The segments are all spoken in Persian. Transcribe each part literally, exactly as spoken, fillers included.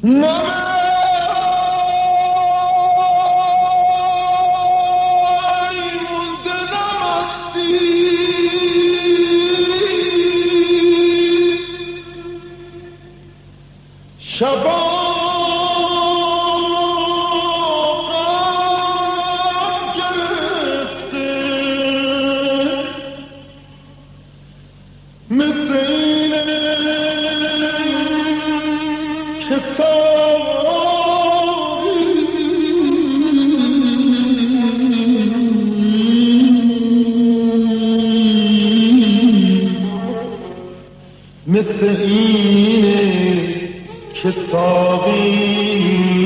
مثل اینه که ساقی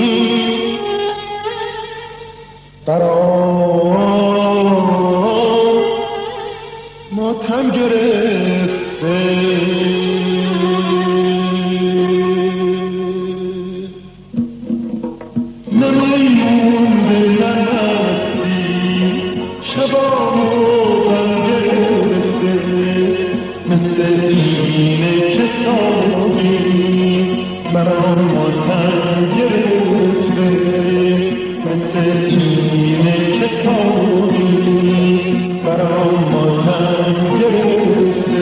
برام ماتم گرفته نمیمونده نمستی شبامو غم گرفته مثل اینه که ساقی برام ماتم گرفته مثل اینه که ساقی برام ماتم گرفته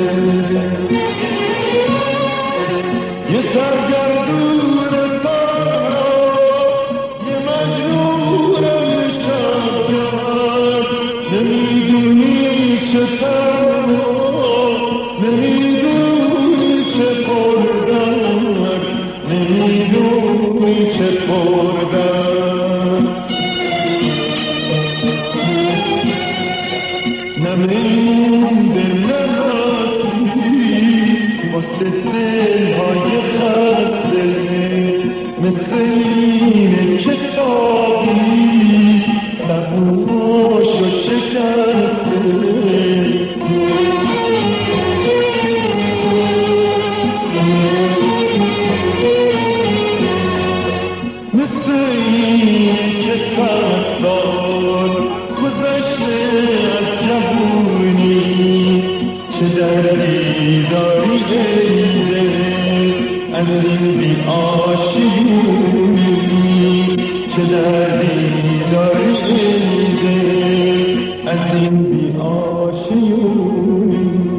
یه سرگردون سارا یه مجنونم شبگر نمیدونی چه تنها نمیدونی چه پردم نمیدونی چه پردم نمیمونده نمستی واسه دلهای خسته مثل اینه که ساقی سبوشو شکسته مثل اینه که صد سال گذشته از جوونی چه دردی داری ایده از این بی آشیونی چه دردی داری ایده از این بی آشیونی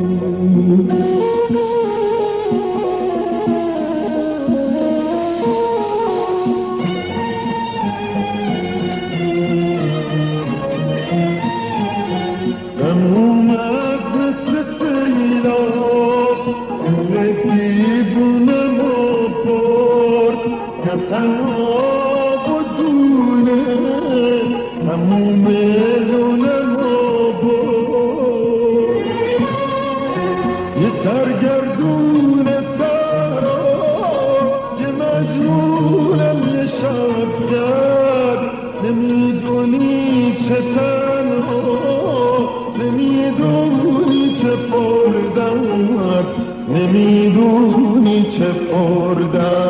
اومد مثل سیلاب دل دیوونم و برد نه تنها و دونه تموم دونم و برد یه سرگردون سارا یه مجنونم یه شبگر نمیدونی چه تنها نمیدونی چه پردم نمیدونی چه پردم